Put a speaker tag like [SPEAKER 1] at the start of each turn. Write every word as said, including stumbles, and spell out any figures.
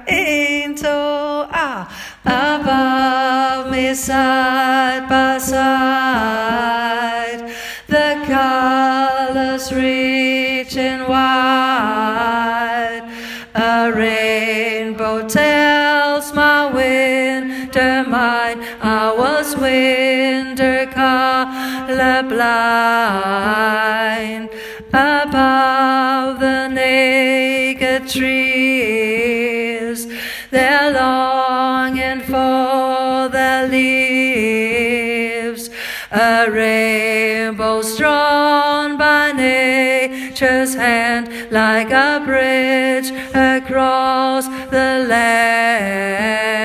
[SPEAKER 1] into ah above me side by side, the colors reaching wide. A rainbow tells my winter mind I was winter colorblind. Above the naked trees, they're longing for their leaves. A rainbow drawn by nature's hand, like a bridge across the land.